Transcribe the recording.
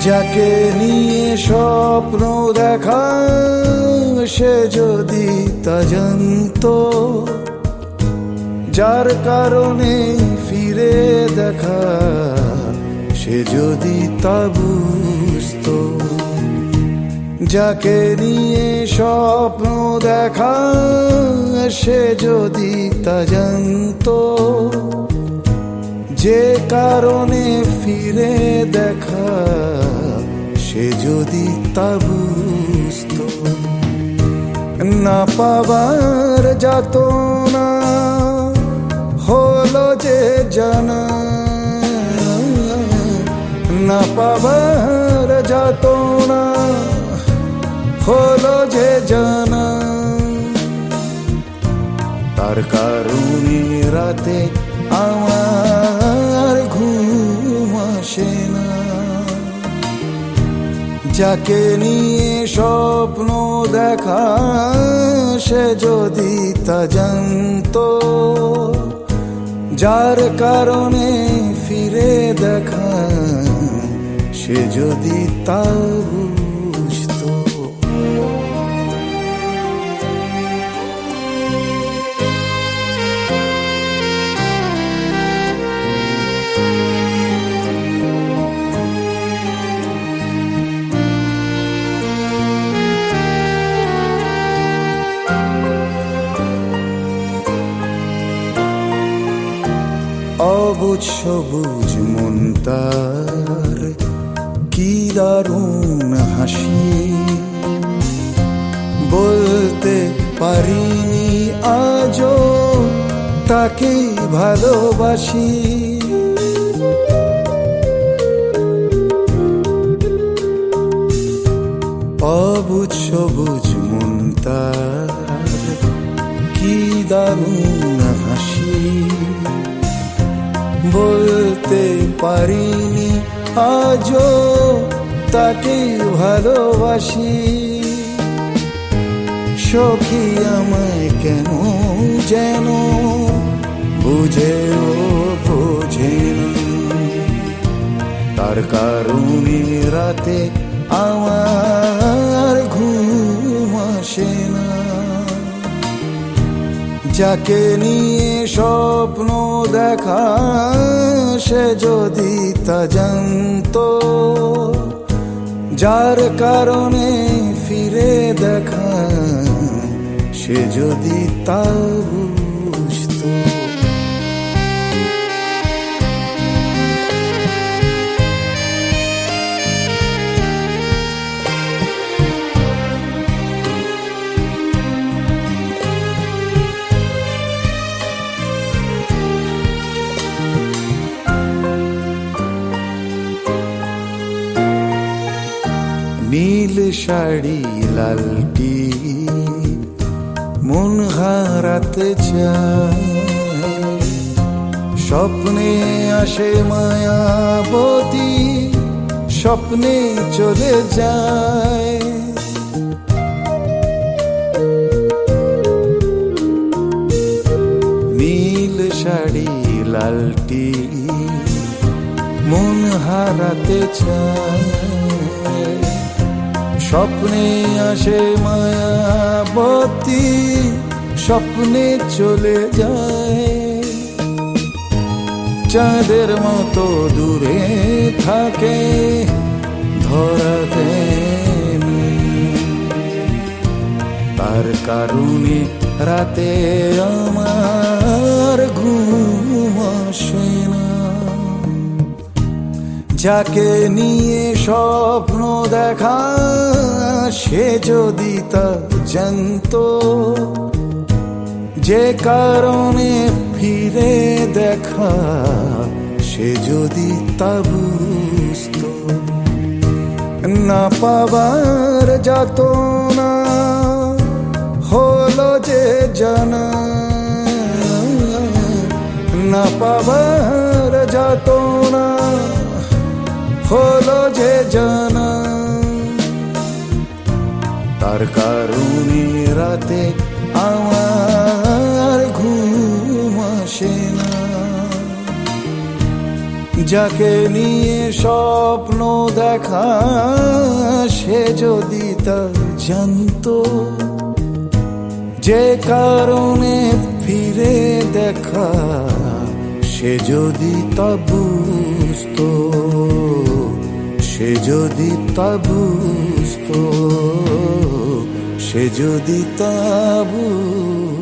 যাকে নিয়ে স্বপ্ন দেখা সে যদি তা জানতো, যার কারণে ফিরে দেখা সে যদি তা বুঝতো। যাকে নিয়ে স্বপ্ন দেখা সে যদি তা জানতো, যে কারণে ফিরে দেখা সে যদি তা বুঝতো। না পাবার যাতনা হলো যে জানা, না পাবার যাতনা হলো যে জানা, তার কারণে রাতে আমার ঘুম আসে না। যাকে নিয়ে স্বপ্ন দেখা সে যদি তা জানতো, যার কারণে ফিরে দেখা সে যদি তা বুঝতো। অবুঝ সবুজ মন তার কি দারুণ হাসি, বলতে পারিনি আজও তাকে ভালোবাসি। অবুঝ সবুজ মন তার কি দারুণ হাসি, বলতে পারিনি আজও তাকে ভালোবাসি। সখী আমায় কেন যেন বুঝেও বোঝে না, তার কারণে রাতে আমার ঘুম আসে না। যাকে নিয়ে স্বপ্ন দেখা সে যদি তা জানতো, যার কারণে ফিরে দেখা সে যদি তা বুঝতো। নীল শাড়ি লালটি মন হারাতে চায়, স্বপ্নে আসে মায়াবতী স্বপ্নে চলে যায়। নীল শাড়ি লালটি মন হারাতে চায়, স্বপ্নে আসে মায়াবতী স্বপ্নে চলে যায়। চাঁদের মতো দূরে থাকে ধরাতে, তার কারণে রাতে আমার ঘুম আসে না। যাকে নিয়ে স্বপ্ন দেখা সে যদি তা জানতো, যে কারণে ফিরে দেখা সে যদি তা বুঝতো। না পাবার যাতনা হলো যে জানা, না পাবার যাতনা হলো যে জানা, তার কারণে রাতে আমার ঘুম আসে না। যাকে নিয়ে স্বপ্ন দেখা, সে যদি তা জানতো, যে কারণে ফিরে দেখা, সে যদি তা বুঝতো, সে যদি তা বুঝতো, সে যদি তা বুঝতো।